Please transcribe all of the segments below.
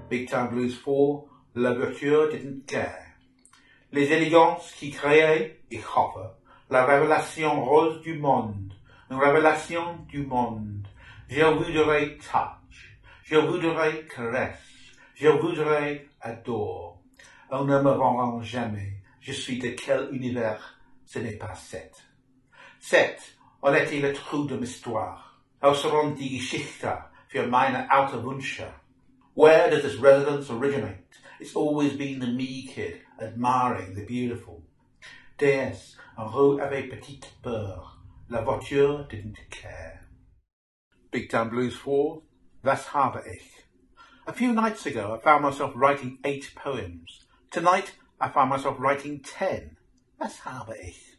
Big Time Blues 4, La voiture didn't care. Les élégances qui créaient, ich hoffe, la révélation rose du monde, une révélation du monde. Je voudrais touch, je voudrais caresse, je voudrais adore. On ne me rendra jamais, je suis de quel univers, ce n'est pas 7. 7, on était le trou de m'histoire. Außerhalb die Geschichte für meine alte Wünsche. Where does this resonance originate? It's always been the me kid, admiring the beautiful. DS, en roue avait petite peur. La voiture didn't care. Big Time Blues 4, Was habe ich? A few nights ago I found myself writing 8 poems. Tonight I find myself writing 10. Was habe ich?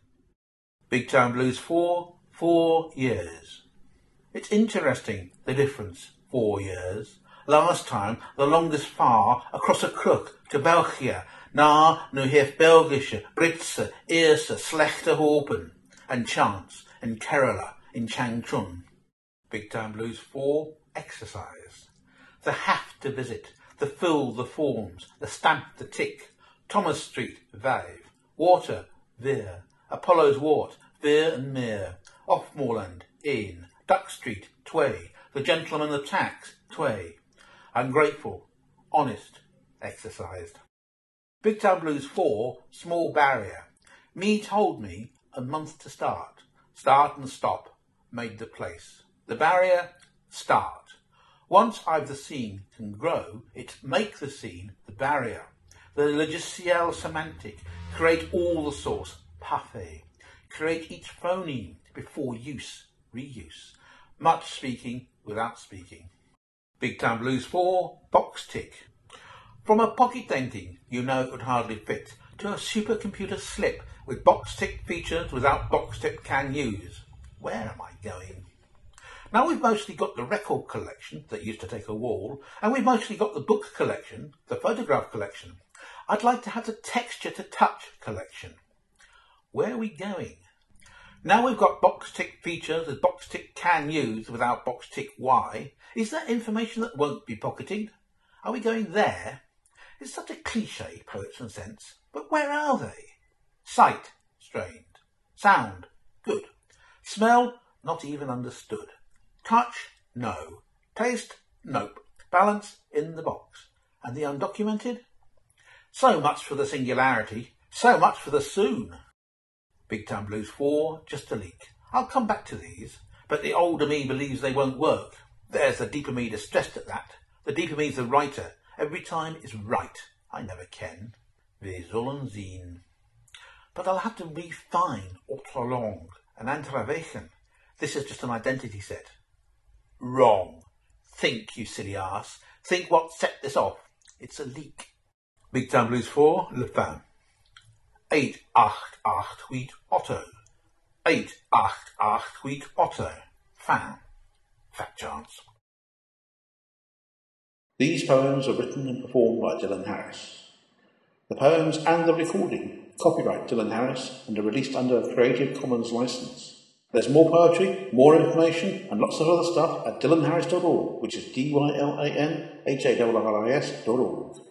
Big Time Blues 4, 4 years. It's interesting, the difference, 4 years. Last time, the longest far, across a crook, to België. Nu heeft Belgische, Britse, Ierse, slechte hopen. And chance, in Kerala, in Changchun. Big Time Blues 4, exercise. The have to visit, the fill the forms, the stamp the tick. Thomas Street, Vijf. Water, Veer. Apollo's Wart, Veer and Meer. Offmoreland, In. Duck Street, Tway. The Gentleman of Tax, Tway. Ungrateful, honest, exercised. Big Time Blues 4, small barrier. Me told me a month to start. Start and stop, made the place. The barrier, start. Once I've the scene can grow, it make the scene the barrier. The logiciel semantic, create all the source, parfait. Create each phoneme before use, reuse. Much speaking without speaking. Big Time Blues 4, box tick. From a pocket denting, you know it would hardly fit, to a supercomputer slip with box tick features without box tick can use. Where am I going? Now we've mostly got the record collection that used to take a wall, and we've mostly got the book collection, the photograph collection. I'd like to have the texture to touch collection. Where are we going? Now we've got box tick features that box tick can use without box tick Y. Is that information that won't be pocketed? Are we going there? It's such a cliche, poets and sense, but where are they? Sight, strained. Sound, good. Smell, not even understood. Touch, no. Taste, nope. Balance, in the box. And the undocumented? So much for the singularity, so much for the soon. Big Time Blues 4, just a leak. I'll come back to these, but the older me believes they won't work. There's the deeper me distressed at that. The deeper me's the writer. Every time is right. I never can. Wir sollen sehen. But I'll have to refine autre langue and interweichen. This is just an identity set. Wrong. Think, you silly ass. Think what set this off. It's a leak. Big Time Blues 4, Le Fin. 888 Otto. 888 Otto. Fin. Fat chance. These poems are written and performed by Dylan Harris. The poems and the recording, copyright Dylan Harris, and are released under a Creative Commons license. There's more poetry, more information, and lots of other stuff at dylanharris.org, which is dylanharris.org.